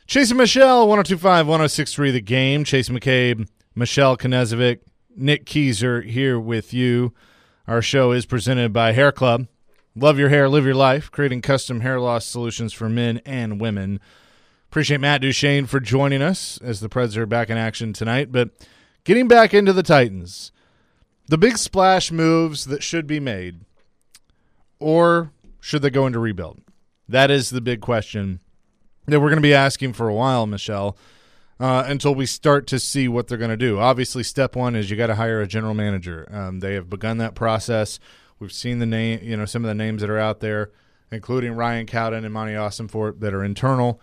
Chase and Michelle, 102.5, 106.3 The Game. Chase McCabe, Michelle Knezovic, Nick Keyser here with you. Our show is presented by Hair Club. Love your hair, live your life, creating custom hair loss solutions for men and women. Appreciate Matt Duchene for joining us as the Preds are back in action tonight. But getting back into the Titans, the big splash moves that should be made, or should they go into rebuild? That is the big question that we're going to be asking for a while, Michelle, until we start to see what they're going to do. Obviously, step one is you got to hire a general manager. They have begun that process. We've seen the name, some of the names that are out there, including Ryan Cowden and Monty Ossenfort, that are internal.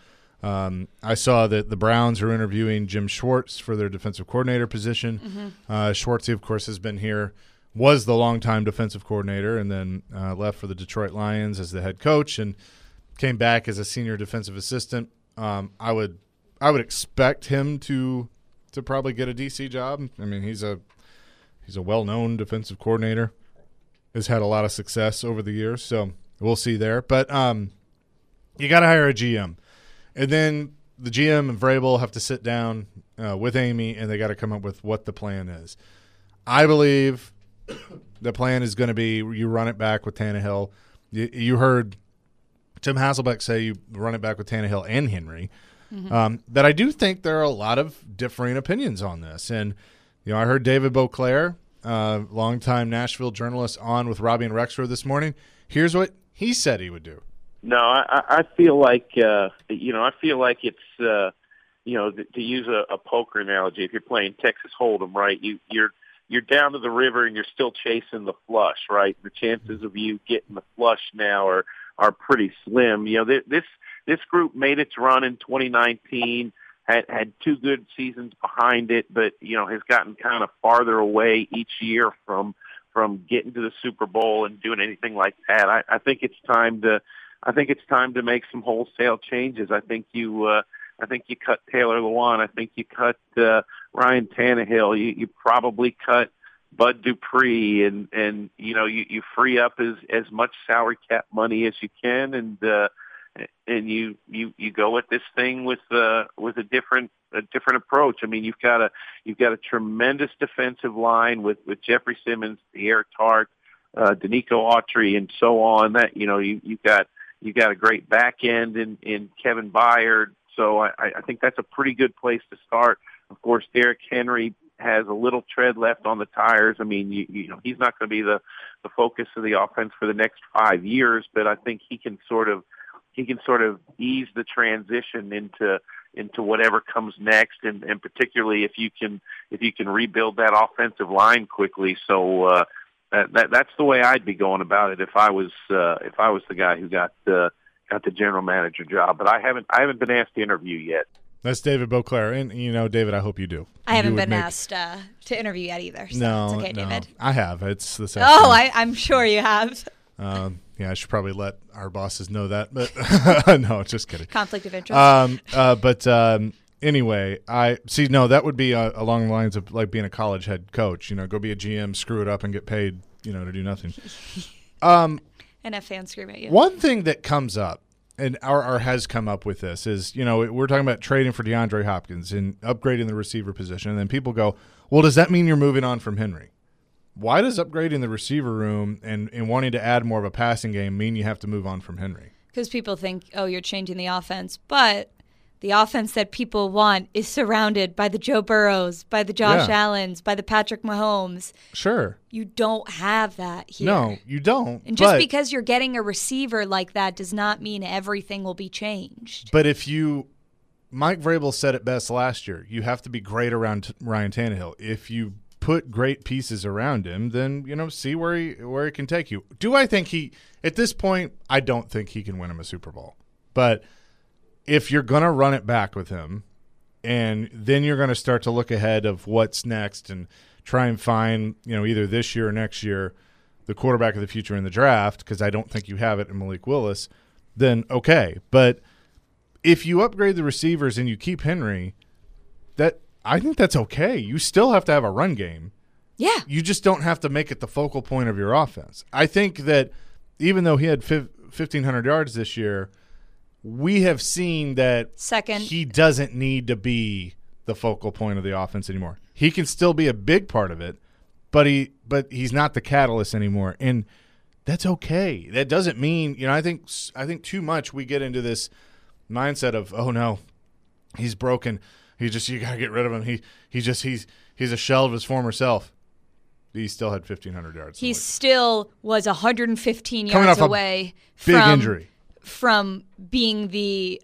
I saw that the Browns are interviewing Jim Schwartz for their defensive coordinator position. Schwartz, of course, has been here, was the longtime defensive coordinator, and then left for the Detroit Lions as the head coach and came back as a senior defensive assistant. I would expect him to probably get a DC job. I mean, he's a well-known defensive coordinator, has had a lot of success over the years, so we'll see there. But you got to hire a GM. And then the GM and Vrabel have to sit down with Amy, and they got to come up with what the plan is. I believe the plan is going to be you run it back with Tannehill. You heard Tim Hasselbeck say you run it back with Tannehill and Henry. But I do think there are a lot of differing opinions on this. And, I heard David Beauclair, longtime Nashville journalist, on with Robbie and Rexford this morning. Here's what he said he would do. No, I feel like I feel like it's to use a poker analogy. If you're playing Texas Hold'em, right? You're down to the river and you're still chasing the flush, right? The chances of you getting the flush now are pretty slim. This group made its run in 2019, had two good seasons behind it, but has gotten kind of farther away each year from getting to the Super Bowl and doing anything like that. I think it's time to make some wholesale changes. I think you cut Taylor Lewan. I think you cut Ryan Tannehill. You probably cut Bud Dupree, and you free up as much salary cap money as you can, and you go at this thing with a different approach. I mean, you've got a tremendous defensive line with Jeffrey Simmons, Pierre Tart, Danico Autry, and so on. That you've got a great back end in Kevin Byard. So I think that's a pretty good place to start. Of course, Derrick Henry has a little tread left on the tires. I mean, he's not going to be the focus of the offense for the next 5 years, but I think he can sort of ease the transition into whatever comes next, and particularly if you can rebuild that offensive line quickly. So that's the way I'd be going about it if I was the guy who got the general manager job. But I haven't been asked to interview yet. That's David Beauclair, and David, I hope you do. I haven't been asked to interview yet either. So no, it's okay, David. I have. It's the same. Oh, I'm sure you have. I should probably let our bosses know that, but no, just kidding. Conflict of interest. Anyway, I see. No, that would be along the lines of like being a college head coach. Go be a GM, screw it up, and get paid. To do nothing. And have fans scream at you. One thing that comes up, and or has come up with this, is we're talking about trading for DeAndre Hopkins and upgrading the receiver position, and then people go, "Well, does that mean you're moving on from Henry?" Why does upgrading the receiver room and wanting to add more of a passing game mean you have to move on from Henry? Because people think, you're changing the offense. But the offense that people want is surrounded by the Joe Burrows, by the Josh Allens, by the Patrick Mahomes. Sure. You don't have that here. No, you don't. And just because you're getting a receiver like that does not mean everything will be changed. But Mike Vrabel said it best last year, you have to be great around Ryan Tannehill. If you put great pieces around him, then see where he can take you. Do I think at this point, I don't think he can win him a Super Bowl. But if you're going to run it back with him, and then you're going to start to look ahead of what's next and try and find, either this year or next year, the quarterback of the future in the draft, because I don't think you have it in Malik Willis, then okay. But if you upgrade the receivers and you keep Henry, I think that's okay. You still have to have a run game. Yeah. You just don't have to make it the focal point of your offense. I think that even though he had 1,500 yards this year, we have seen that Second, he doesn't need to be the focal point of the offense anymore. He can still be a big part of it, but he's not the catalyst anymore, and that's okay. That doesn't mean, I think too much we get into this mindset of, oh no, he's broken. You got to get rid of him. He's a shell of his former self. He still had 1,500 yards. He still was 115 yards away from being the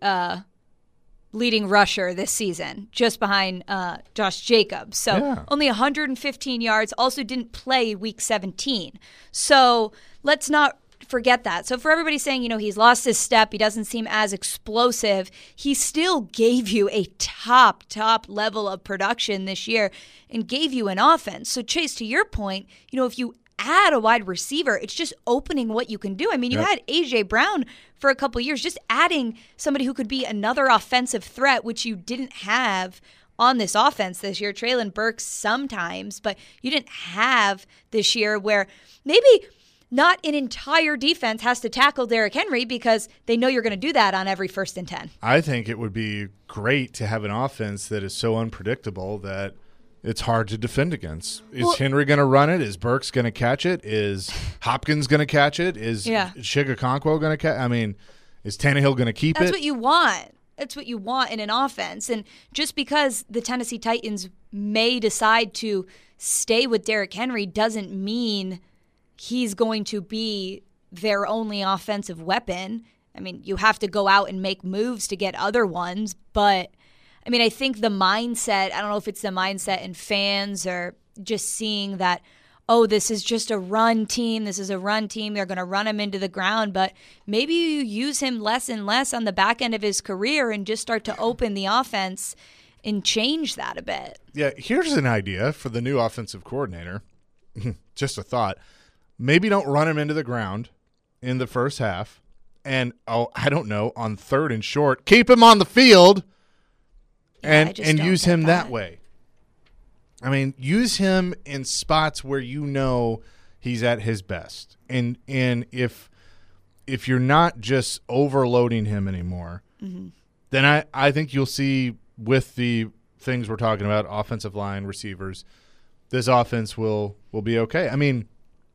leading rusher this season, just behind Josh Jacobs. So only 115 yards, also didn't play week 17. So let's not forget that. So for everybody saying, he's lost his step, he doesn't seem as explosive, he still gave you a top level of production this year and gave you an offense. So Chase, to your point, if you add a wide receiver, it's just opening what you can do. I mean, you had A.J. Brown for a couple of years, just adding somebody who could be another offensive threat, which you didn't have on this offense this year. Treylon Burks sometimes, but you didn't have this year where maybe not an entire defense has to tackle Derrick Henry because they know you're going to do that on every 1st and 10. I think it would be great to have an offense that is so unpredictable that it's hard to defend against. Is Henry going to run it? Is Burks going to catch it? Is Hopkins going to catch it? Is Chigakonkwo going to catch? I mean, is Tannehill going to keep it? That's what you want. That's what you want in an offense. And just because the Tennessee Titans may decide to stay with Derrick Henry doesn't mean he's going to be their only offensive weapon. I mean, you have to go out and make moves to get other ones. But, I mean, I think the mindset, I don't know if it's the mindset in fans or just seeing that, oh, this is just a run team. This is a run team. They're going to run him into the ground. But maybe you use him less and less on the back end of his career and just start to open the offense and change that a bit. Yeah, here's an idea for the new offensive coordinator. Just a thought. Maybe don't run him into the ground in the first half. And, I don't know, on 3rd and short, keep him on the field and use him that way. I mean, use him in spots where he's at his best. And if you're not just overloading him anymore, then I think you'll see with the things we're talking about, offensive line, receivers, this offense will be okay. I mean,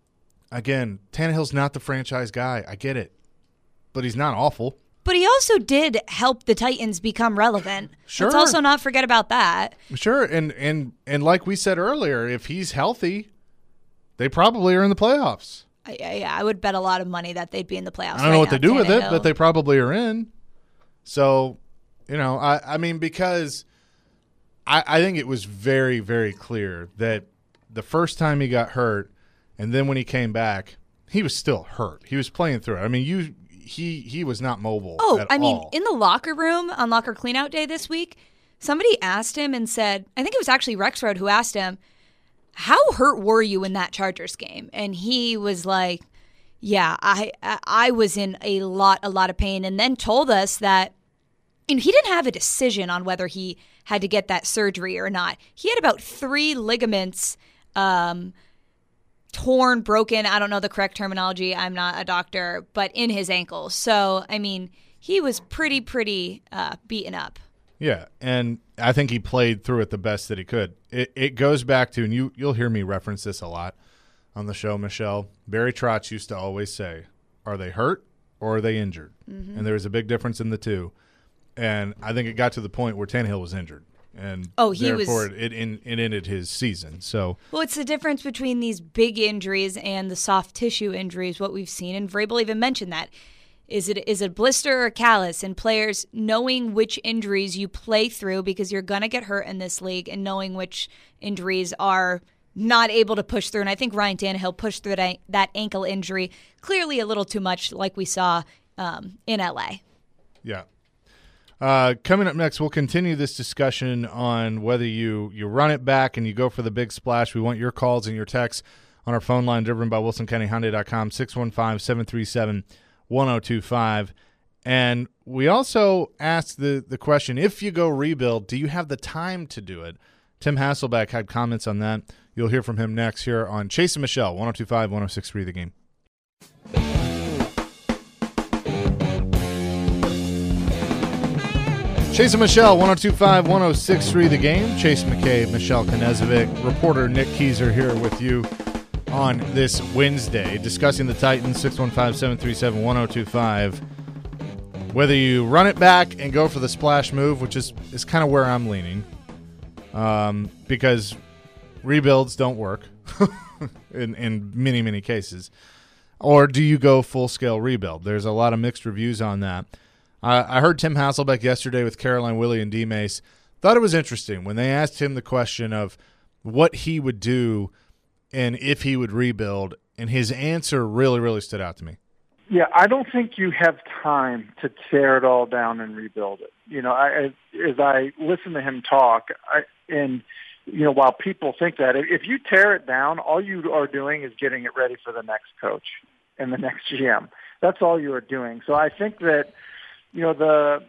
again, Tannehill's not the franchise guy. I get it. But he's not awful. But he also did help the Titans become relevant. Sure. Let's also not forget about that. Sure. And like we said earlier, if he's healthy, they probably are in the playoffs. Yeah, I would bet a lot of money that they'd be in the playoffs. I don't know what they do with it, but they probably are in. So, I mean, because I think it was very, very clear that the first time he got hurt and then when he came back, he was still hurt. He was playing through it. I mean, he was not mobile at all. In the locker room on locker cleanout day this week, somebody asked him and said, I think it was actually Rexrode who asked him, how hurt were you in that Chargers game? And he was like, yeah, I was in a lot of pain, and then told us that he didn't have a decision on whether he had to get that surgery or not. He had about 3 ligaments torn, broken, I don't know the correct terminology, I'm not a doctor, but in his ankles. So, I mean, he was pretty beaten up. Yeah, and I think he played through it the best that he could. It goes back to, and you'll hear me reference this a lot on the show, Michelle, Barry Trotz used to always say, are they hurt or are they injured? Mm-hmm. And there's a big difference in the two. And I think it got to the point where Tannehill was injured. And therefore it ended his season. So, well, it's the difference between these big injuries and the soft tissue injuries, what we've seen. And Vrabel even mentioned that. Is it blister or callus? And players knowing which injuries you play through because you're going to get hurt in this league, and knowing which injuries are not able to push through. And I think Ryan Tannehill pushed through that ankle injury clearly a little too much, like we saw in L.A. Yeah. Coming up next, we'll continue this discussion on whether you run it back and you go for the big splash. We want your calls and your texts on our phone line, driven by WilsonCountyHyundai.com, 615-737-1025. And we also asked the question, if you go rebuild, do you have the time to do it? Tim Hasselbeck had comments on that. You'll hear from him next here on Chase and Michelle, 102.5, 106.3 The Game. Chase and Michelle, 102.5, 106.3 The Game. Chase McCabe, Michelle Knezovic, reporter Nick Keyser here with you on this Wednesday, discussing the Titans, 615-737-1025. Whether you run it back and go for the splash move, which is kind of where I'm leaning, because rebuilds don't work in many, many cases. Or do you go full-scale rebuild? There's a lot of mixed reviews on that. I heard Tim Hasselbeck yesterday with Caroline, Willie, and D-Mace. Thought it was interesting when they asked him the question of what he would do and if he would rebuild, and his answer really, really stood out to me. Yeah, I don't think you have time to tear it all down and rebuild it. You know, as I listen to him talk, while people think that, if you tear it down, all you are doing is getting it ready for the next coach and the next GM. That's all you are doing. So I think that, the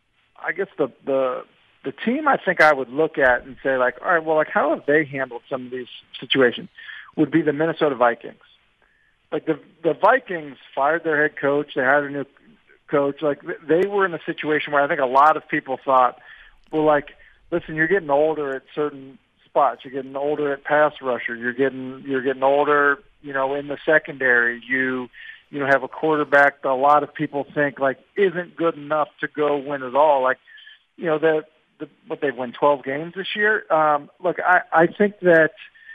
team I think I would look at and say, like, all right, well, like, how have they handled some of these situations would be the Minnesota Vikings. Like, the Vikings fired their head coach. They hired a new coach. Like, they were in a situation where I think a lot of people thought, well, like, listen, you're getting older at certain spots. You're getting older at pass rusher. You're getting older, in the secondary. You have a quarterback that a lot of people think, like, isn't good enough to go win it all. Like, what they've won 12 games this year. Look, I think the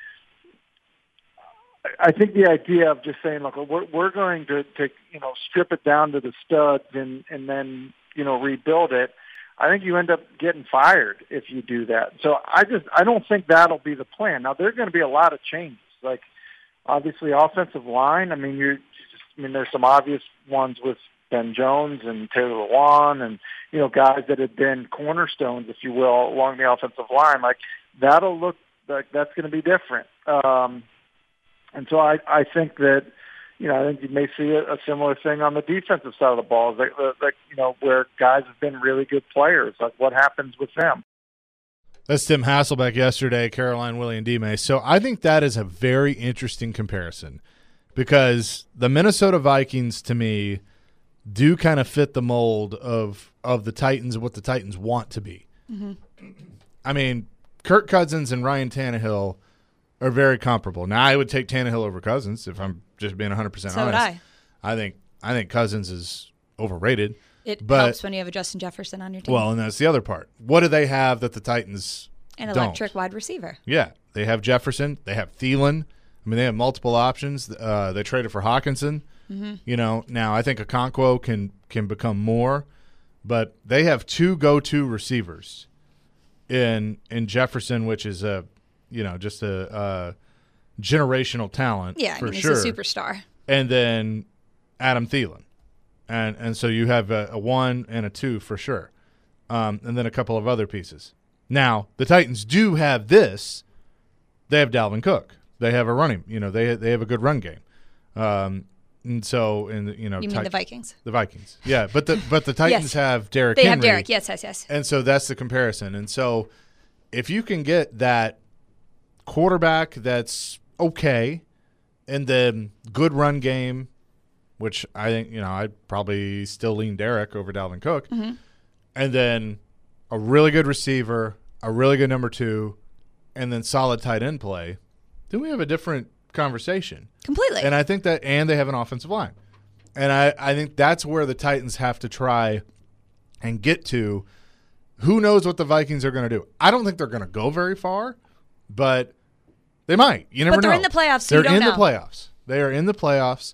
idea of just saying, look, we're going to strip it down to the studs and then rebuild it. I think you end up getting fired if you do that. So I don't think that'll be the plan. Now there are going to be a lot of changes. Like, obviously offensive line. There's some obvious ones with Ben Jones and Taylor Lewan and, guys that have been cornerstones, if you will, along the offensive line. Like, that'll look like that's going to be different. And so I think that, I think you may see a similar thing on the defensive side of the ball, where guys have been really good players. Like, what happens with them? That's Tim Hasselbeck yesterday, Caroline, Willie, and D-Mace. So I think that is a very interesting comparison because the Minnesota Vikings, to me, do kind of fit the mold of the Titans and what the Titans want to be. Mm-hmm. I mean, Kirk Cousins and Ryan Tannehill are very comparable. Now, I would take Tannehill over Cousins if I'm just being 100% honest. So would I. I think Cousins is overrated. It helps when you have a Justin Jefferson on your team. Well, and that's the other part. What do they have that the Titans An electric wide receiver. Yeah. They have Jefferson. They have Thielen. I mean, they have multiple options. They traded for Hawkinson. Mm-hmm. Now I think Okonkwo can become more, but they have two go-to receivers in Jefferson, which is just a generational talent. Yeah, for he's sure. a superstar. And then Adam Thielen, and so you have a 1 and a 2 for sure, and then a couple of other pieces. Now the Titans do have this. They have Dalvin Cook. They have a running. They have a good run game. And so, you mean the Vikings? The Vikings, yeah. But the Titans yes. have Derrick Henry. They have Derrick, yes. And so that's the comparison. And so if you can get that quarterback that's okay and then good run game, which I think, I'd probably still lean Derrick over Dalvin Cook, mm-hmm. and then a really good receiver, a really good number 2, and then solid tight end play, then we have a different conversation. Completely. And I think that, and they have an offensive line. And I think that's where the Titans have to try and get to. Who knows what the Vikings are going to do? I don't think they're going to go very far, but they might. You never know. But they're in the playoffs, so they're you don't know. in the playoffs. They are in the playoffs.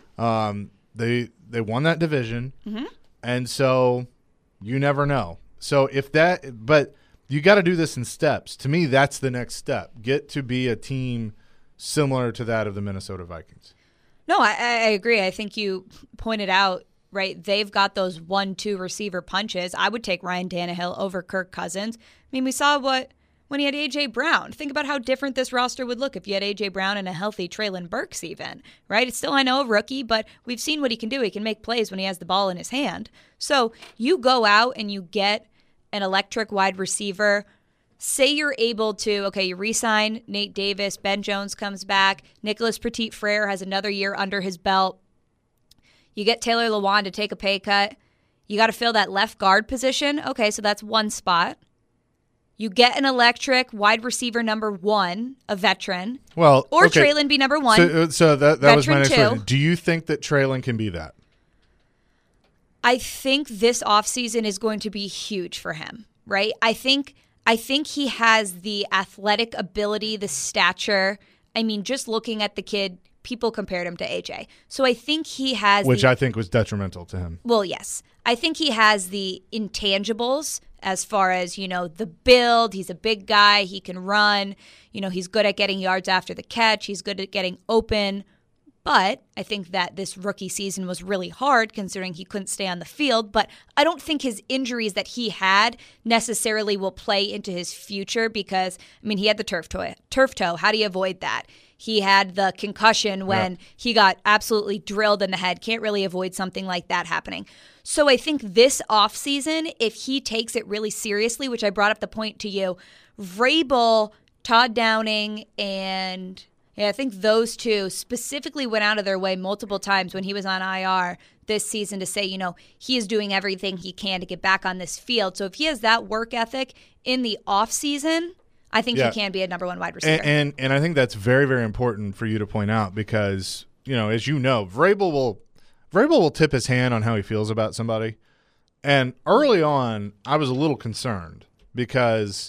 They won that division, mm-hmm. and so you never know. So but you got to do this in steps. To me, that's the next step. Get to be a team similar to that of the Minnesota Vikings. No, I agree. I think you pointed out, right, they've got those 1-2 receiver punches. I would take Ryan Tannehill over Kirk Cousins. I mean, we saw when he had A.J. Brown. Think about how different this roster would look if you had A.J. Brown and a healthy Treylon Burks even, right? It's still, I know, a rookie, but we've seen what he can do. He can make plays when he has the ball in his hand. So you go out and you get an electric wide receiver. Say you're able to, you re-sign Nate Davis, Ben Jones comes back, Nicholas Petit-Frere has another year under his belt. You get Taylor Lewan to take a pay cut. You got to fill that left guard position. Okay, so that's one spot. You get an electric wide receiver number 1, a veteran. Well, or okay. Treylon be number 1. So that was my next two. question. Do you think that Treylon can be that? I think this offseason is going to be huge for him, right? I think he has the athletic ability, the stature. I mean, just looking at the kid, people compared him to AJ. So I think he has I think was detrimental to him. Well, yes. I think he has the intangibles as far as, the build. He's a big guy. He can run. He's good at getting yards after the catch. He's good at getting open. But I think that this rookie season was really hard considering he couldn't stay on the field. But I don't think his injuries that he had necessarily will play into his future because, he had the turf toe. How do you avoid that? He had the concussion when he got absolutely drilled in the head. Can't really avoid something like that happening. So I think this offseason, if he takes it really seriously, which I brought up the point to you, Vrabel, Todd Downing, and I think those two specifically went out of their way multiple times when he was on IR this season to say, he is doing everything he can to get back on this field. So if he has that work ethic in the offseason, I think he can be a number 1 wide receiver. And I think that's very, very important for you to point out because, as you know, Vrabel will tip his hand on how he feels about somebody. And early on, I was a little concerned because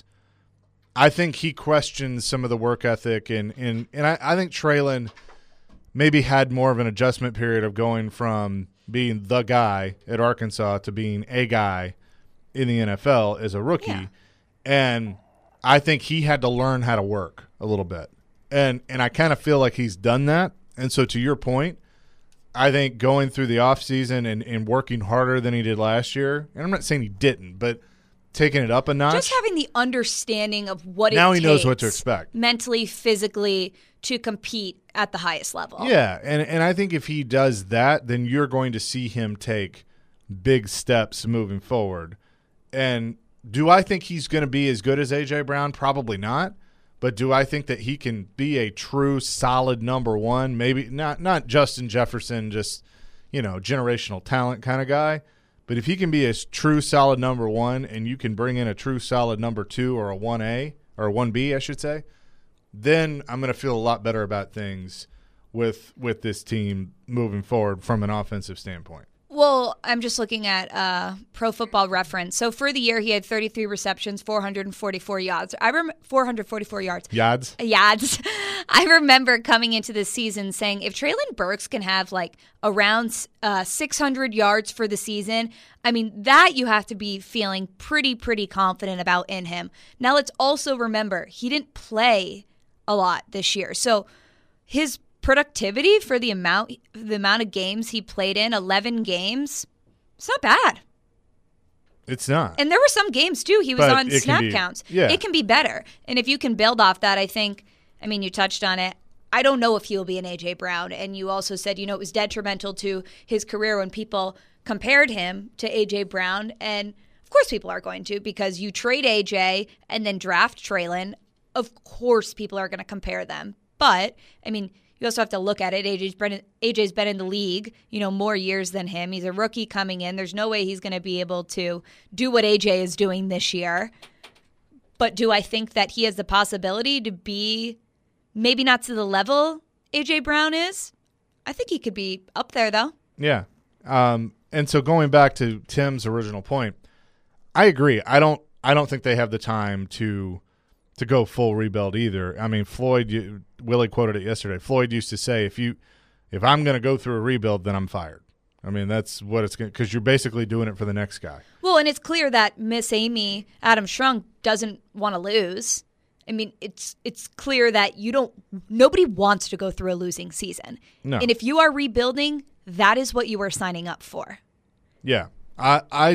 I think he questions some of the work ethic. And I think Treylon maybe had more of an adjustment period of going from being the guy at Arkansas to being a guy in the NFL as a rookie. Yeah. And I think he had to learn how to work a little bit. And I kind of feel like he's done that. And so to your point, I think going through the offseason and working harder than he did last year, and I'm not saying he didn't, but taking it up a notch. Just having the understanding of what now it he knows what to expect. Mentally, physically, to compete at the highest level. Yeah, and I think if he does that, then you're going to see him take big steps moving forward. And do I think he's going to be as good as A.J. Brown? Probably not. But do I think that he can be a true solid number 1? Maybe not Justin Jefferson, just, generational talent kind of guy. But if he can be a true solid number 1 and you can bring in a true solid number 2 or a 1A or a 1B, I should say, then I'm going to feel a lot better about things with this team moving forward from an offensive standpoint. Well, I'm just looking at Pro Football Reference. So for the year, he had 33 receptions, 444 yards. 444 yards. Yards? Yards. I remember coming into this season saying if Treylon Burks can have around 600 yards for the season, that you have to be feeling pretty confident about in him. Now let's also remember, he didn't play a lot this year. So his productivity for the amount of games he played in, 11 games, it's not bad. It's not. And there were some games, too, he was on snap counts. Yeah. It can be better. And if you can build off that, I think, you touched on it. I don't know if he'll be an A.J. Brown. And you also said, it was detrimental to his career when people compared him to A.J. Brown. And, of course, people are going to because you trade A.J. and then draft Treylon. Of course, people are going to compare them. But, you also have to look at it. AJ's been in the league, more years than him. He's a rookie coming in. There's no way he's going to be able to do what AJ is doing this year. But do I think that he has the possibility to be maybe not to the level AJ Brown is? I think he could be up there, though. Yeah. And so going back to Tim's original point, I agree. I don't think they have the time to go full rebuild either. Floyd, Willie quoted it yesterday. Floyd used to say, if I'm going to go through a rebuild, then I'm fired. That's what it's going to, because you're basically doing it for the next guy. Well, and it's clear that Miss Amy Adam Strunk doesn't want to lose. It's clear that nobody wants to go through a losing season. No. And if you are rebuilding, that is what you are signing up for. Yeah. I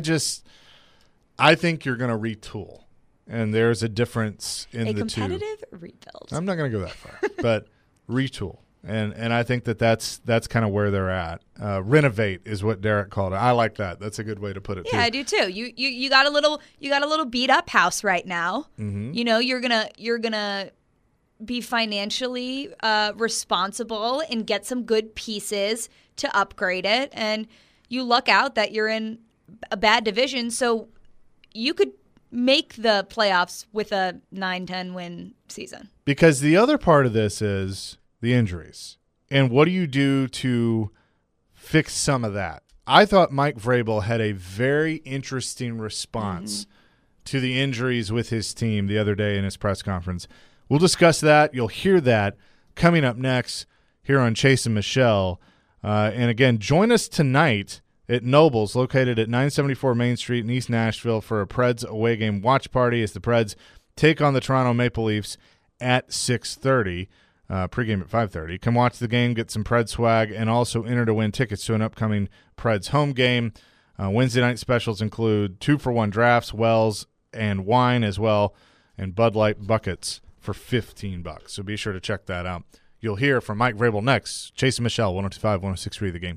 think you're going to retool. And there's a difference in the two. A competitive rebuild. I'm not going to go that far, but retool. And I think that's kind of where they're at. Renovate is what Derek called it. I like that. That's a good way to put it. Yeah, too. I do too. You got a little beat up house right now. Mm-hmm. You're gonna be financially responsible and get some good pieces to upgrade it. And you luck out that you're in a bad division, so you could make the playoffs with a 9-10 win season. Because the other part of this is the injuries. And what do you do to fix some of that? I thought Mike Vrabel had a very interesting response to the injuries with his team the other day in his press conference. We'll discuss that. You'll hear that coming up next here on Chase and Michelle. And again, join us tonight at Nobles, located at 974 Main Street in East Nashville, for a Preds away game watch party as the Preds take on the Toronto Maple Leafs at 6:30. Pregame at 5:30. Come watch the game, get some Preds swag, and also enter to win tickets to an upcoming Preds home game. Wednesday night specials include 2-for-1 drafts, Wells, and wine as well, and Bud Light buckets for $15. So be sure to check that out. You'll hear from Mike Vrabel next. Chase and Michelle, 102.5, 106.3 The Game.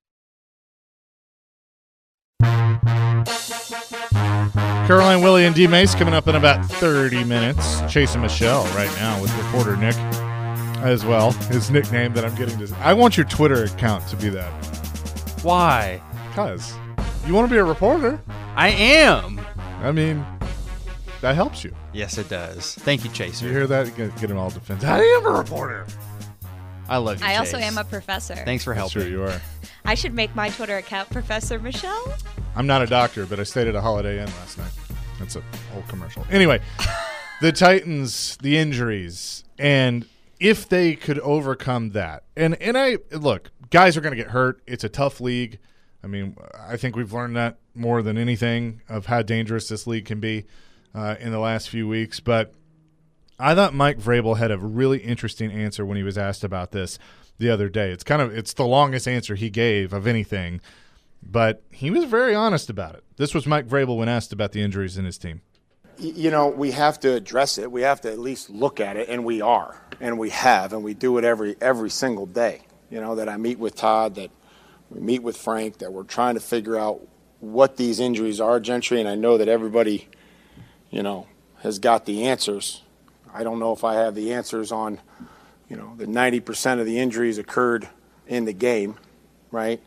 Caroline, Willie, and D. Mace coming up in about 30 minutes. Chase and Michelle right now with reporter Nick as well. His nickname that I'm getting to. I want your Twitter account to be that. Why? Because you want to be a reporter. I am. I mean, that helps you. Yes, it does. Thank you, Chaser. You hear that? You get him all defensive. I am a reporter. I love you, I Chase. also am a professor. Thanks for helping. Sure you are. I should make my Twitter account Professor Michelle. I'm not a doctor, but I stayed at a Holiday Inn last night. That's an old commercial. Anyway, the Titans, the injuries, and if they could overcome that. And I look, guys are going to get hurt. It's a tough league. I mean, I think we've learned that more than anything of how dangerous this league can be in the last few weeks. But I thought Mike Vrabel had a really interesting answer when he was asked about this the other day. It's the longest answer he gave of anything, but he was very honest about it. This was Mike Vrabel when asked about the injuries in his team. You know, we have to address it. We have to at least look at it, and we are, and we have, and we do it every single day. You know, that I meet with Todd, that we meet with Frank, that we're trying to figure out what these injuries are, Gentry, and I know that everybody, you know, has got the answers. I don't know if I have the answers on, you know, the 90% of the injuries occurred in the game, right?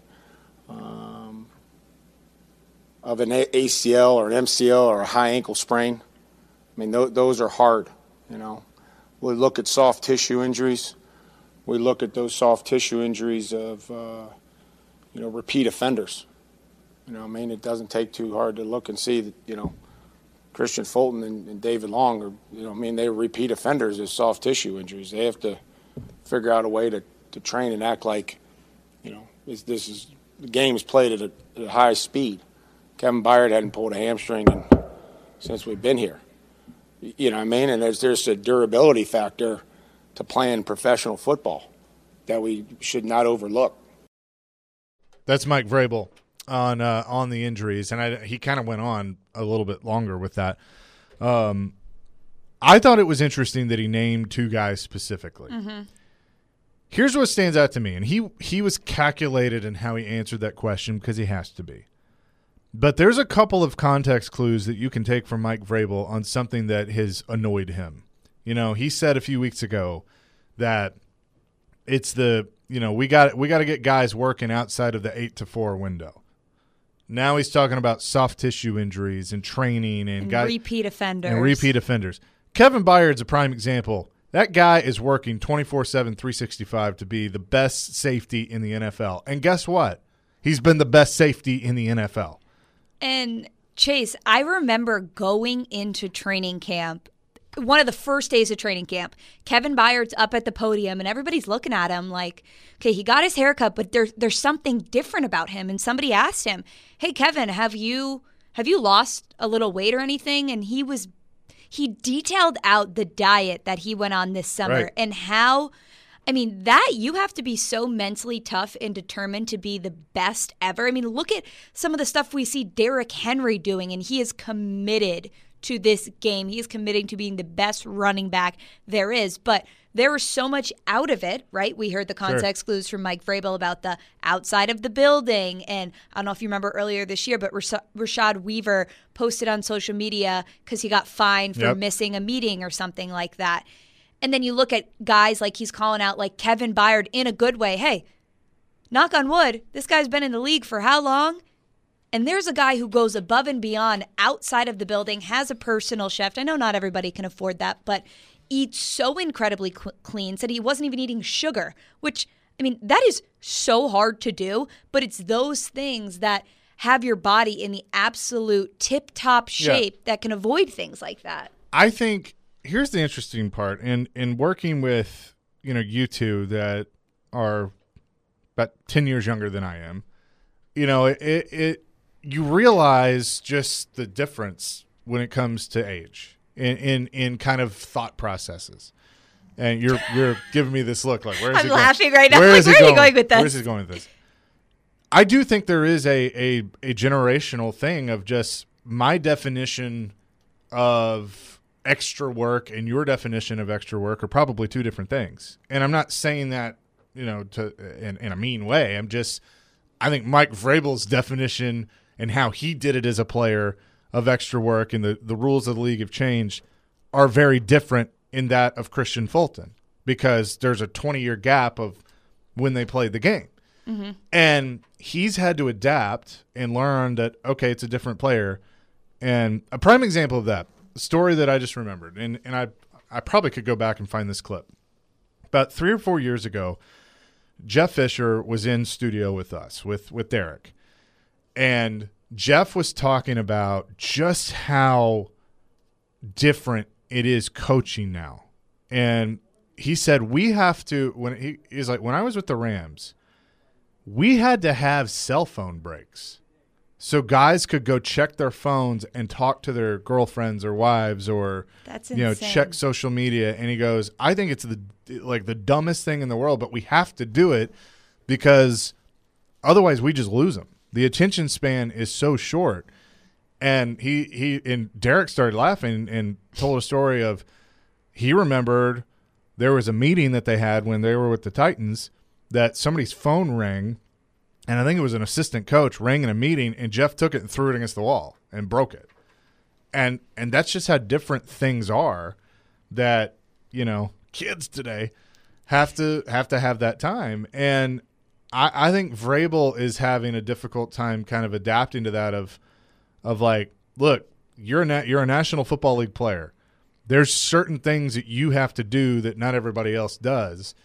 Of an ACL or an MCL or a high ankle sprain. I mean, those are hard, you know. We look at soft tissue injuries. We look at those soft tissue injuries of, you know, repeat offenders. You know, I mean, it doesn't take too hard to look and see that, you know, Christian Fulton and David Long are, you know, I mean, they're repeat offenders of soft tissue injuries. They have to figure out a way to train and act like, you know, the game is played at a high speed. Kevin Byard hadn't pulled a hamstring since we've been here. You know what I mean? And there's a durability factor to playing professional football that we should not overlook. That's Mike Vrabel on the injuries, and he kind of went on a little bit longer with that. I thought it was interesting that he named two guys specifically. Mm-hmm. Here's what stands out to me, and he was calculated in how he answered that question because he has to be. But there's a couple of context clues that you can take from Mike Vrabel on something that has annoyed him. You know, he said a few weeks ago that it's we got to get guys working outside of the 8 to 4 window. Now he's talking about soft tissue injuries and training and guys, repeat offenders. And repeat offenders. Kevin Byard's a prime example. That guy is working 24/7, 365 to be the best safety in the NFL. And guess what? He's been the best safety in the NFL. And Chase, I remember going into training camp, one of the first days of training camp, Kevin Byard's up at the podium and everybody's looking at him like, okay, he got his haircut, but there's something different about him. And somebody asked him, hey, Kevin, have you lost a little weight or anything? And he detailed out the diet that he went on this summer, right, and how, I mean, that you have to be so mentally tough and determined to be the best ever. I mean, look at some of the stuff we see Derrick Henry doing, and he is committed to this game. He is committing to being the best running back there is. But there was so much out of it, right? We heard the context clues from Mike Vrabel about the outside of the building. And I don't know if you remember earlier this year, but Rashad Weaver posted on social media because he got fined for missing a meeting or something like that. And then you look at guys like he's calling out like Kevin Byard in a good way. Hey, knock on wood, this guy's been in the league for how long? And there's a guy who goes above and beyond outside of the building, has a personal chef. I know not everybody can afford that, but eats so incredibly clean, said he wasn't even eating sugar, which, I mean, that is so hard to do, but it's those things that have your body in the absolute tip-top shape that can avoid things like that. I think here's the interesting part. In working with, you two that are about 10 years younger than I am, you realize just the difference when it comes to age in kind of thought processes. And you're giving me this look like, where is I'm laughing right now. Where are you going with this? Where is he going with this? I do think there is a generational thing of just my definition of extra work and your definition of extra work are probably two different things. And I'm not saying that, in a mean way. I think Mike Vrabel's definition and how he did it as a player of extra work and the rules of the league have changed are very different in that of Christian Fulton, because there's a 20-year gap of when they played the game. Mm-hmm. And he's had to adapt and learn that, okay, it's a different player. And a prime example of that, a story that I just remembered, and I probably could go back and find this clip. About 3 or 4 years ago, Jeff Fisher was in studio with us, with Derek. And Jeff was talking about just how different it is coaching now. And he said we have to, when I was with the Rams, we had to have cell phone breaks so guys could go check their phones and talk to their girlfriends or wives or check social media. And he goes, I think it's the dumbest thing in the world, but we have to do it because otherwise we just lose them. The attention span is so short. And and Derek started laughing and told a story of he remembered there was a meeting that they had when they were with the Titans that somebody's phone rang, and I think it was an assistant coach rang in a meeting, and Jeff took it and threw it against the wall and broke it. And that's just how different things are that, kids today have to have that time. And I think Vrabel is having a difficult time kind of adapting to that of like, look, you're a National Football League player. There's certain things that you have to do that not everybody else does,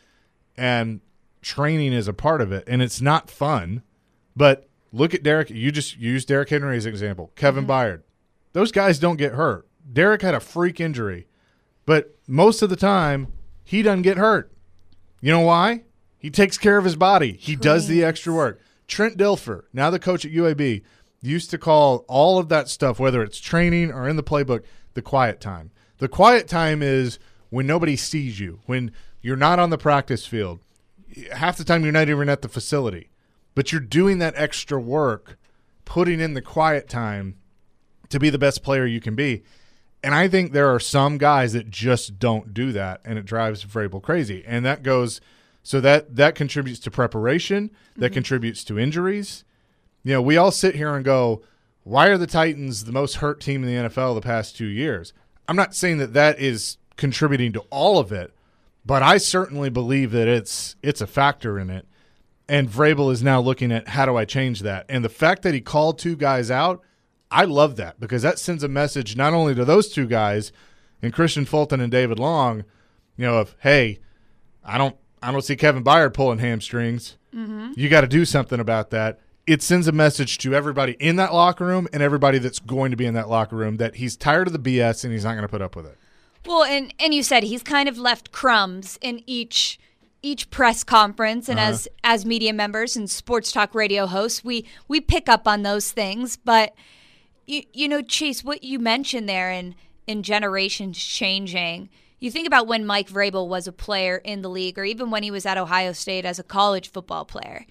and training is a part of it, and it's not fun. But look at Derek. You just used Derek Henry as an example. Kevin Byard. Those guys don't get hurt. Derek had a freak injury, but most of the time he doesn't get hurt. You know why? He takes care of his body. He does the extra work. Trent Dilfer, now the coach at UAB, used to call all of that stuff, whether it's training or in the playbook, the quiet time. The quiet time is when nobody sees you, when you're not on the practice field. Half the time you're not even at the facility. But you're doing that extra work, putting in the quiet time to be the best player you can be. And I think there are some guys that just don't do that, and it drives Vrabel crazy. And that goes – so that contributes to preparation. That contributes to injuries. We all sit here and go, why are the Titans the most hurt team in the NFL the past 2 years? I'm not saying that is contributing to all of it, but I certainly believe that it's a factor in it. And Vrabel is now looking at how do I change that. And the fact that he called 2 guys out, I love that because that sends a message not only to those 2 guys, and Christian Fulton and David Long, of, hey, I don't see Kevin Byard pulling hamstrings. Mm-hmm. You got to do something about that. It sends a message to everybody in that locker room and everybody that's going to be in that locker room that he's tired of the BS and he's not going to put up with it. Well, and you said he's kind of left crumbs in each press conference, and as media members and sports talk radio hosts, we pick up on those things. But Chase, what you mentioned there in generations changing, you think about when Mike Vrabel was a player in the league, or even when he was at Ohio State as a college football player.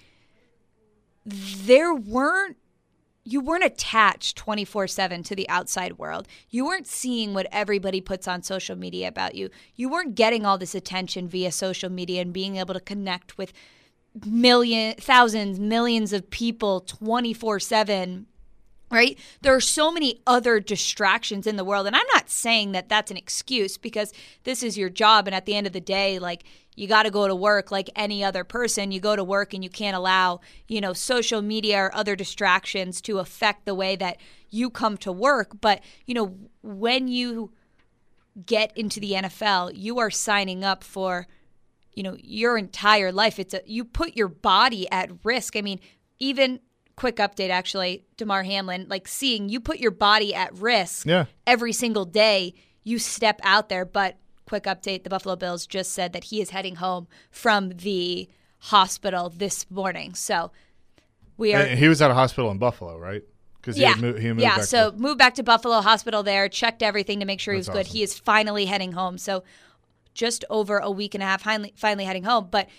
You weren't attached 24/7 to the outside world. You weren't seeing what everybody puts on social media about you. You weren't getting all this attention via social media and being able to connect with millions of people 24/7 right? There are so many other distractions in the world. And I'm not saying that that's an excuse, because this is your job. And at the end of the day, like, you got to go to work like any other person. You go to work and you can't allow, social media or other distractions to affect the way that you come to work. But, when you get into the NFL, you are signing up for, your entire life. You put your body at risk. I mean, even quick update, actually, Damar Hamlin, like, seeing you put your body at risk every single day you step out there. But quick update, the Buffalo Bills just said that he is heading home from the hospital this morning. So he was at a hospital in Buffalo, right? Because he moved back. So moved back to Buffalo, hospital there, checked everything to make sure he was good. Awesome. He is finally heading home. So just over a week and a half, finally heading home. But,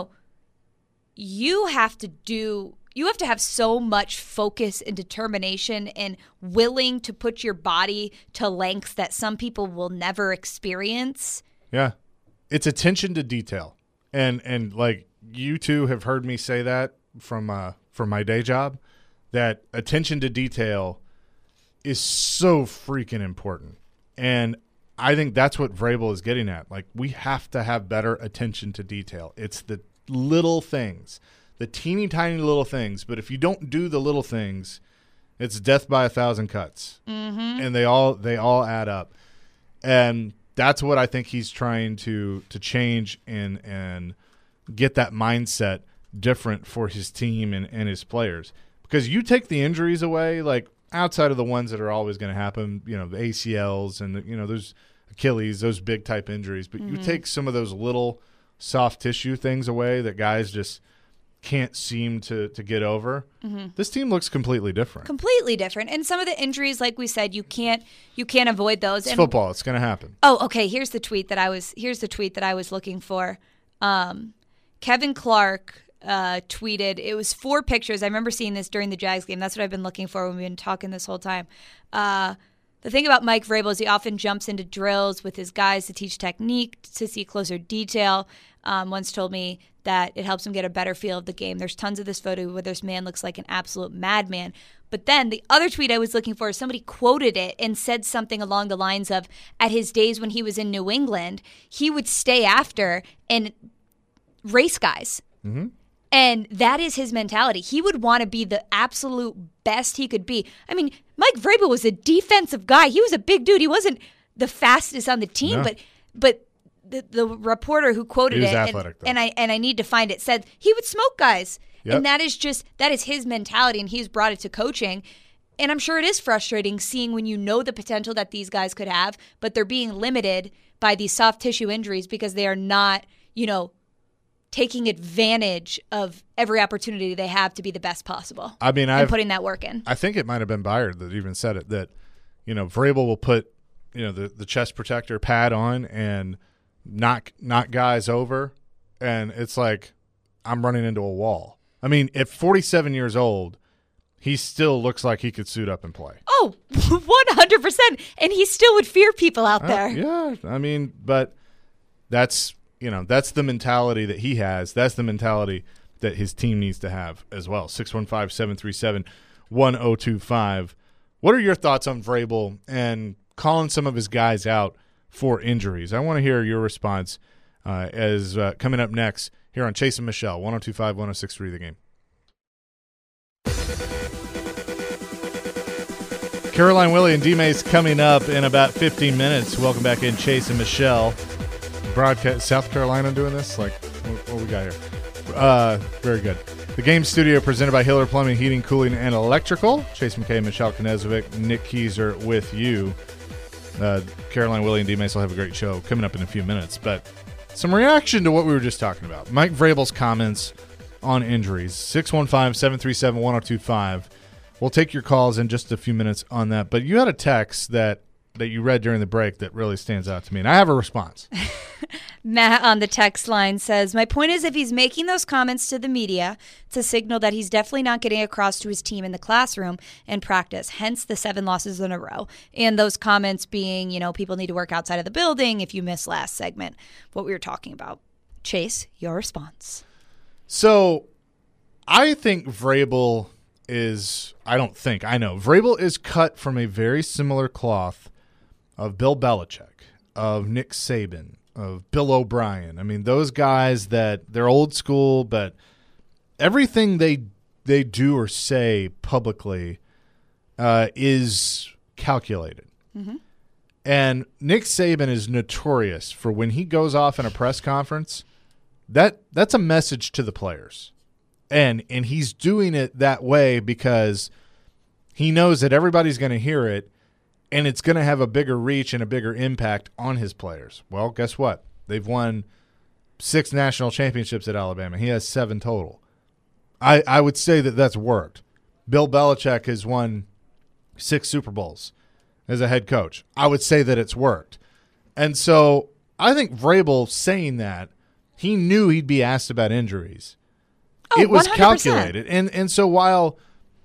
you have to have so much focus and determination and willing to put your body to lengths that some people will never experience. Yeah. It's attention to detail. And like, you two have heard me say that from my day job, that attention to detail is so freaking important. And I think that's what Vrabel is getting at. Like, we have to have better attention to detail. It's the little things, the teeny tiny little things. But if you don't do the little things, it's death by 1,000 cuts. Mm-hmm. And they all add up. And that's what I think he's trying to change and get that mindset different for his team and his players. Because you take the injuries away, like, outside of the ones that are always going to happen, the ACLs and, those Achilles, those big type injuries. But you take some of those little soft tissue things away that guys just can't seem to get over. This team looks completely different. Completely different. And some of the injuries, like we said, you can't avoid those. It's football. It's going to happen. Oh, okay. Here's the tweet that I was looking for. Kevin Clark tweeted, it was 4 pictures. I remember seeing this during the Jags game. That's what I've been looking for when we've been talking this whole time. The thing about Mike Vrabel is he often jumps into drills with his guys to teach technique, to see closer detail. Once told me that it helps him get a better feel of the game. There's tons of this photo where this man looks like an absolute madman. But then the other tweet I was looking for, somebody quoted it and said something along the lines of, at his days when he was in New England, he would stay after and race guys. Mm-hmm. And that is his mentality. He would want to be the absolute best he could be. I mean, Mike Vrabel was a defensive guy. He was a big dude. He wasn't the fastest on the team, but the reporter who quoted it, and I need to find it, said he would smoke guys. Yep. And that is his mentality, and he's brought it to coaching. And I'm sure it is frustrating seeing when you know the potential that these guys could have, but they're being limited by these soft tissue injuries because they are not, taking advantage of every opportunity they have to be the best possible. I mean, and putting that work in. I think it might have been Byard that even said it, that, Vrabel will put, the chest protector pad on and knock guys over. And it's like, I'm running into a wall. I mean, at 47 years old, he still looks like he could suit up and play. Oh, 100%. And he still would fear people out there. Yeah. I mean, but that's the mentality that he has. That's the mentality that his team needs to have as well. 615-737-1025. What are your thoughts on Vrabel and calling some of his guys out for injuries? I want to hear your response as coming up next here on Chase and Michelle, 102.5, 106.3 The Game. Caroline, Willie, and D-Mace coming up in about 15 minutes. Welcome back in, Chase and Michelle. Broadcast South Carolina doing this? Like, what we got here? Very good. The Game Studio presented by Hiller Plumbing, Heating, Cooling, and Electrical. Chase McKay, Michelle Knezovic, Nick Keyser with you. Caroline, Willie, and D-Mace will have a great show coming up in a few minutes. But some reaction to what we were just talking about. Mike Vrabel's comments on injuries. 615-737-1025. We'll take your calls in just a few minutes on that. But you had a text that you read during the break that really stands out to me, and I have a response. Matt on the text line says, my point is if he's making those comments to the media, it's a signal that he's definitely not getting across to his team in the classroom and practice, hence the 7 losses in a row. And those comments being, people need to work outside of the building if you missed last segment, what we were talking about. Chase, your response. So I think Vrabel is, I know, Vrabel is cut from a very similar cloth of Bill Belichick, of Nick Saban, of Bill O'Brien. I mean, those guys that they're old school, but everything they do or say publicly is calculated. Mm-hmm. And Nick Saban is notorious for when he goes off in a press conference, that's a message to the players. And he's doing it that way because he knows that everybody's going to hear it, and it's going to have a bigger reach and a bigger impact on his players. Well, guess what? They've won 6 national championships at Alabama. He has 7 total. I would say that that's worked. Bill Belichick has won 6 Super Bowls as a head coach. I would say that it's worked. And so I think Vrabel saying that, he knew he'd be asked about injuries. Oh, it was 100%. calculated. And so while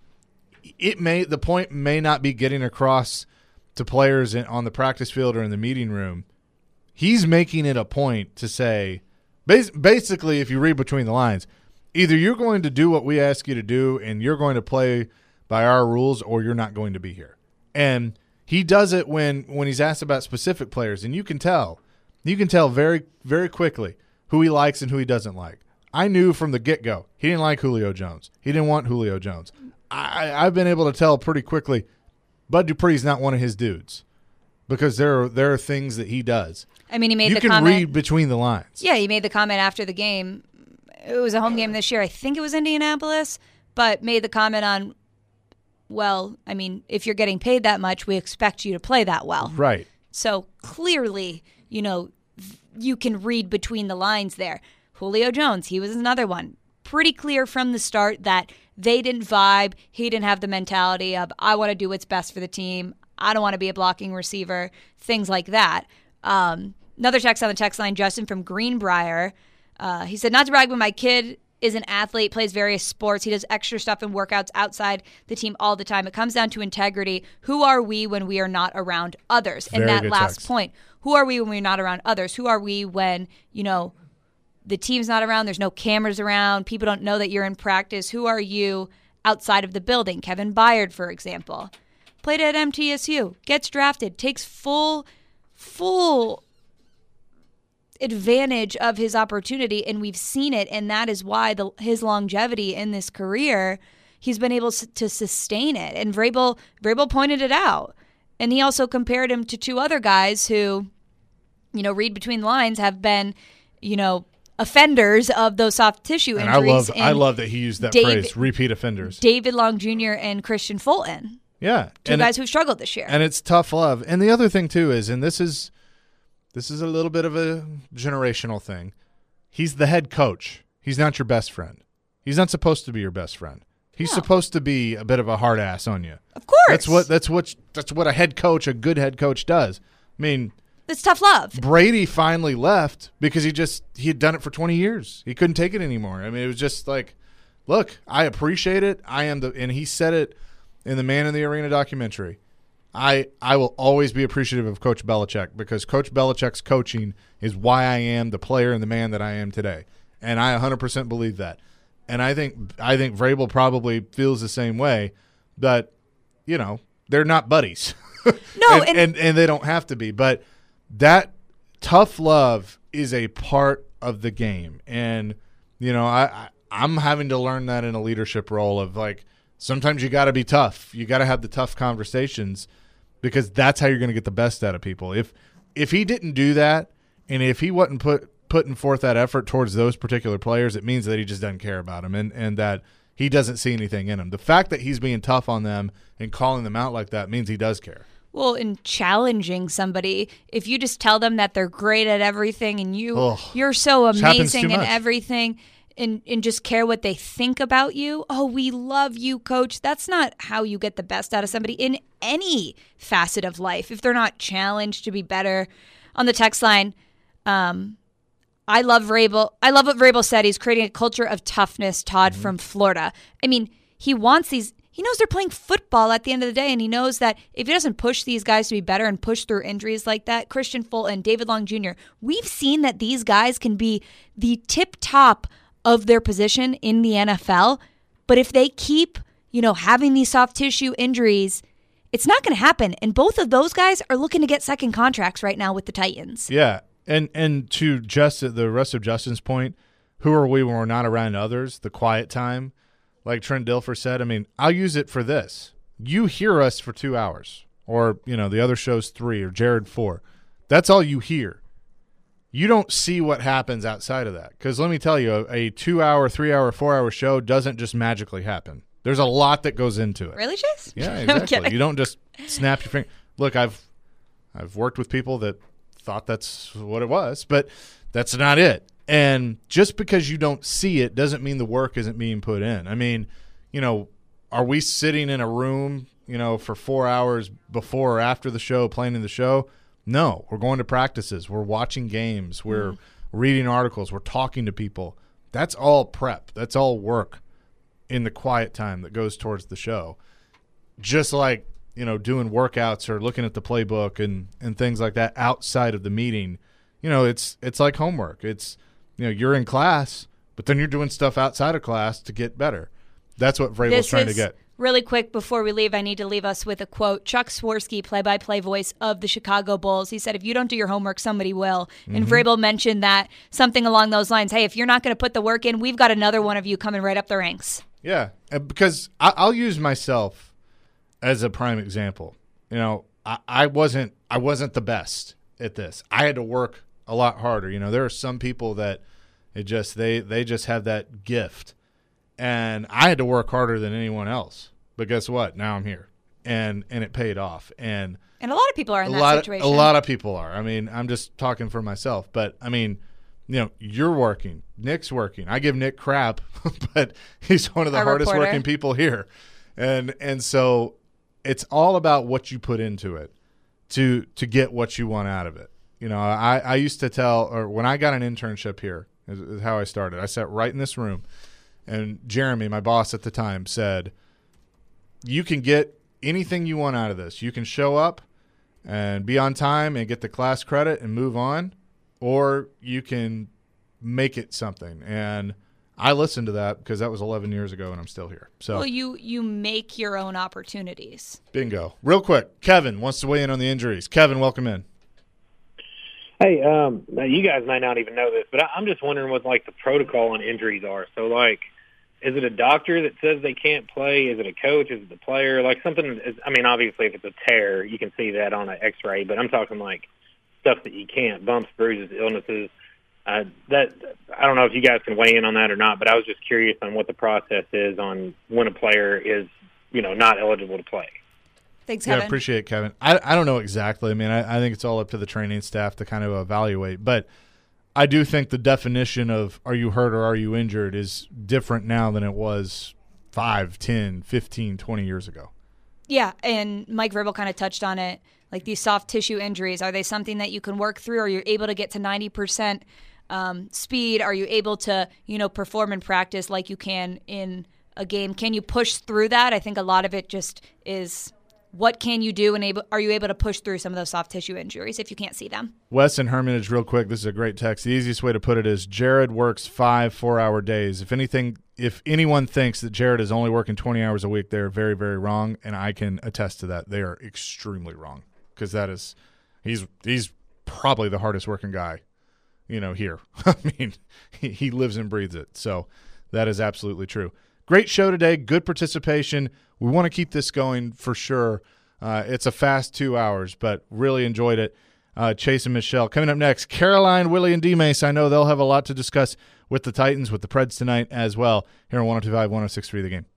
the point may not be getting across to players on the practice field or in the meeting room, he's making it a point to say, basically, if you read between the lines, either you're going to do what we ask you to do and you're going to play by our rules, or you're not going to be here. And he does it when he's asked about specific players, and you can tell very, very quickly who he likes and who he doesn't like. I knew from the get-go he didn't like Julio Jones. He didn't want Julio Jones. I've been able to tell pretty quickly Bud Dupree's not one of his dudes because there are things that he does. I mean, he made the comment. You can read between the lines. Yeah, he made the comment after the game. It was a home game this year. I think it was Indianapolis, but made the comment on, well, I mean, if you're getting paid that much, we expect you to play that well. Right. So clearly, you can read between the lines there. Julio Jones, he was another one. Pretty clear from the start that they didn't vibe. He didn't have the mentality of, I want to do what's best for the team. I don't want to be a blocking receiver, things like that. Another text on the text line, Justin from Greenbrier. He said, not to brag, but my kid is an athlete, plays various sports. He does extra stuff and workouts outside the team all the time. It comes down to integrity. Who are we when we are not around others? And that last point, who are we when we're not around others? Who are we when, the team's not around, there's no cameras around, people don't know that you're in practice? Who are you outside of the building? Kevin Byard, for example, played at MTSU, gets drafted, takes full advantage of his opportunity, and we've seen it, and that is why his longevity in this career, he's been able to sustain it. And Vrabel pointed it out, and he also compared him to 2 other guys who, read between the lines, have been, offenders of those soft tissue injuries. I love that he used that phrase, repeat offenders. David Long Jr. and Christian Fulton. Yeah. 2 guys who've struggled this year. And it's tough love. And the other thing, too, is, and this is a little bit of a generational thing, he's the head coach. He's not your best friend. He's not supposed to be your best friend. He's supposed to be a bit of a hard ass on you. Of course. That's what a head coach, a good head coach, does. I mean, it's tough love. Brady finally left because he had done it for 20 years. He couldn't take it anymore. I mean, it was just like, look, I appreciate it. And he said it in the Man in the Arena documentary. I will always be appreciative of Coach Belichick because Coach Belichick's coaching is why I am the player and the man that I am today. And I 100% believe that. And I think Vrabel probably feels the same way, but, they're not buddies. No, and they don't have to be. But that tough love is a part of the game. And, I'm having to learn that in a leadership role of, like, sometimes you got to be tough. You got to have the tough conversations because that's how you're going to get the best out of people. If he didn't do that and if he wasn't putting forth that effort towards those particular players, it means that he just doesn't care about them and that he doesn't see anything in them. The fact that he's being tough on them and calling them out like that means he does care. Well, in challenging somebody, if you just tell them that they're great at everything and you're so amazing in everything and just care what they think about you, oh, we love you, coach. That's not how you get the best out of somebody in any facet of life if they're not challenged to be better. On the text line, I love Vrabel. I love what Vrabel said. He's creating a culture of toughness, Todd from Florida. I mean, he wants these. He knows they're playing football at the end of the day, and he knows that if he doesn't push these guys to be better and push through injuries like that, Christian Fulton, David Long Jr., we've seen that these guys can be the tip top of their position in the NFL. But if they keep, having these soft tissue injuries, it's not going to happen. And both of those guys are looking to get second contracts right now with the Titans. Yeah. And to the rest of Justin's point, who are we when we're not around others? The quiet time, like Trent Dilfer said. I mean, I'll use it for this. You hear us for 2 hours, or, the other show's 3, or Jared 4. That's all you hear. You don't see what happens outside of that. Because let me tell you, a 2-hour, 3-hour, 4-hour show doesn't just magically happen. There's a lot that goes into it. Really, Chase? Yeah, exactly. You don't just snap your finger. Look, I've worked with people that thought that's what it was, but that's not it. And just because you don't see it doesn't mean the work isn't being put in. I mean, are we sitting in a room, for 4 hours before or after the show, planning the show? No, we're going to practices. We're watching games. We're reading articles. We're talking to people. That's all prep. That's all work in the quiet time that goes towards the show. Just like, doing workouts or looking at the playbook and things like that outside of the meeting, it's like homework. It's, you're in class, but then you're doing stuff outside of class to get better. That's what Vrabel's trying to get. Really quick before we leave, I need to leave us with a quote. Chuck Swirsky, play-by-play voice of the Chicago Bulls, he said, if you don't do your homework, somebody will. And Vrabel mentioned that, something along those lines. Hey, if you're not going to put the work in, we've got another one of you coming right up the ranks. Yeah, because I'll use myself as a prime example. I wasn't the best at this. I had to work a lot harder. There are some people that they just have that gift. And I had to work harder than anyone else. But guess what? Now I'm here. And it paid off. And a lot of people are in that situation. A lot of people are. I mean, I'm just talking for myself. But, I mean, you're working. Nick's working. I give Nick crap, but he's one of the hardest working people here. And so it's all about what you put into it to get what you want out of it. I used to tell, or when I got an internship here, is how I started. I sat right in this room. And Jeremy, my boss at the time, said, you can get anything you want out of this. You can show up and be on time and get the class credit and move on, or you can make it something. And I listened to that because that was 11 years ago and I'm still here. So, well, you make your own opportunities. Bingo. Real quick, Kevin wants to weigh in on the injuries. Kevin, welcome in. Hey, you guys might not even know this, but I'm just wondering what, the protocol on injuries are. So, is it a doctor that says they can't play? Is it a coach? Is it the player? Something – obviously, if it's a tear, you can see that on an X-ray, but I'm talking, stuff that you can't, bumps, bruises, illnesses. I don't know if you guys can weigh in on that or not, but I was just curious on what the process is on when a player is, not eligible to play. Thanks, Kevin. Yeah, I appreciate it, Kevin. I don't know exactly. I mean, I think it's all up to the training staff to kind of evaluate. But I do think the definition of are you hurt or are you injured is different now than it was 5, 10, 15, 20 years ago. Yeah, and Mike Vrabel kind of touched on it. These soft tissue injuries, are they something that you can work through? Are you able to get to 90% speed? Are you able to, perform in practice like you can in a game? Can you push through that? I think a lot of it just is – what can you do, and are you able to push through some of those soft tissue injuries if you can't see them? Wes and Hermitage, real quick, this is a great text. The easiest way to put it is Jared works 5 4-hour days. If anyone thinks that Jared is only working 20 hours a week, they're very, very wrong, and I can attest to that. They are extremely wrong because he's probably the hardest working guy, here. I mean, he lives and breathes it. So that is absolutely true. Great show today. Good participation. We want to keep this going for sure. It's a fast 2 hours, but really enjoyed it. Chase and Michelle. Coming up next, Caroline, Willie, and D-Mace. I know they'll have a lot to discuss with the Titans, with the Preds tonight as well, here on 102.5, 106.3 The Game.